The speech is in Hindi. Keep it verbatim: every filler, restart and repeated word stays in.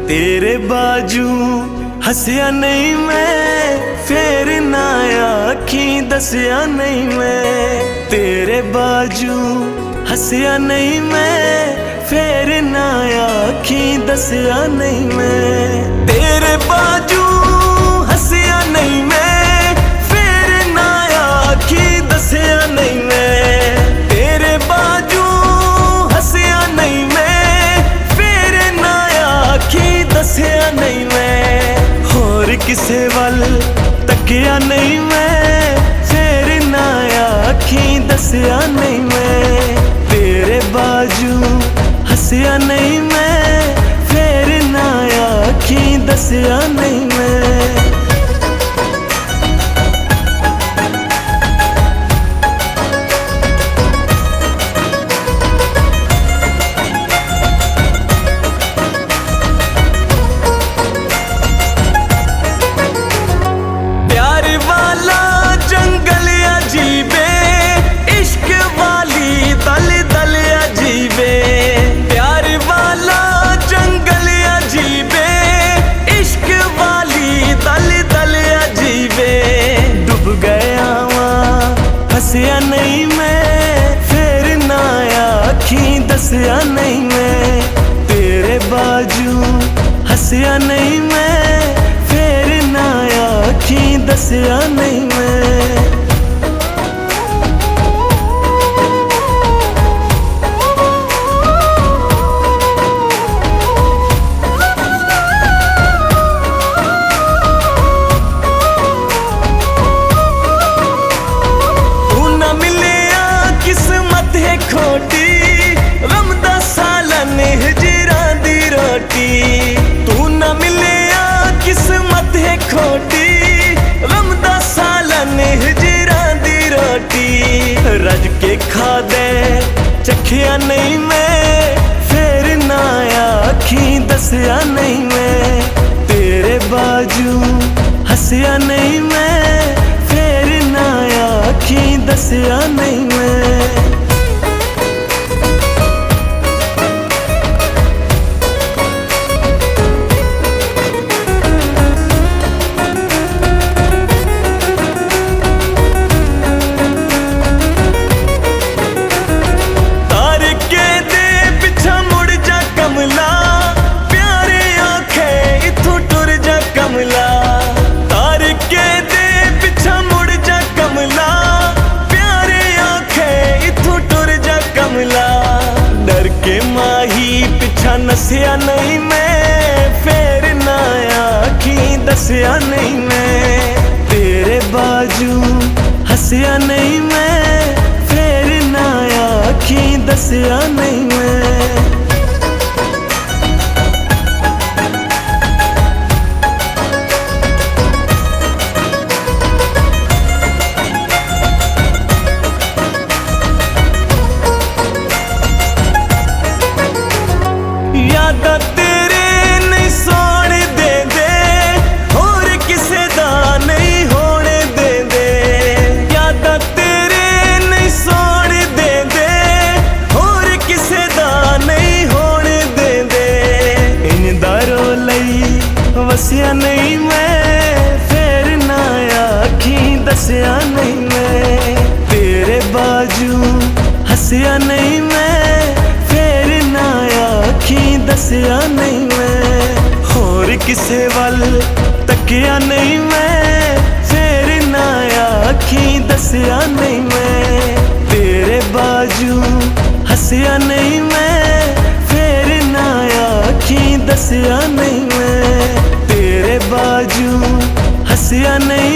तेरे बाजू हंसिया नहीं मैं, फेर ना आखी दसिया नहीं मैं। तेरे बाजू हंसिया नहीं मैं, फेर ना आखी दसिया नहीं मैं। तेरे बाजू हंसिया नहीं मैं, फेर ना आखी दसिया नहीं मैं। तेरे बाजू हंसिया नहीं मैं, फेर ना आखी दसिया नहीं मैं। होर किसे वल तकिया नहीं मैं, फेर ना आखी दसिया नहीं मैं। तेरे बाजू हंसिया नहीं मैं, फेर ना आखी दसिया नहीं मैं। हंसिया नहीं मैं, फेर ना आखी दसिया नहीं मैं। तेरे बाजू हंसिया नहीं मैं, फेर ना आखी दसिया नहीं मैं। खोटी रमदा सालन हिजरा दी रोटी, तू न मिलिया किस्मत है खोटी। रमदा सालन हिजरा दी रोटी, रज के खा दे चखिया नहीं मैं, फेर ना आखी दसिया नहीं मैं। तेरे बाजू हंसिया नहीं मैं, फेर ना आखी दसिया नहीं मैं। पिछा नसिया नहीं मैं, फेर ना आखी दसिया नहीं मैं। तेरे बाजू हंसिया नहीं मैं, फेर ना आखी दसिया नहीं मैं। यादा तेरे नहीं सोने दे दे, होर किसे दा नहीं होने दे दे। यादा तेरे नहीं सोने दे दे, होर किसे दा नहीं होने दे दे। इन दारो लई वसिया नहीं मैं, फेर ना आखी दसिया नहीं मैं। तेरे बाजू हंसिया नहीं मैं, फेर ना आखी दसिया नहीं मैं। होर किसे वल तकिया नहीं मैं, फेर ना आखी दसिया नहीं मैं। तेरे बाजू हंसिया नहीं मैं, फेर ना आखी दसिया नहीं मैं। तेरे बाजू हंसिया नहीं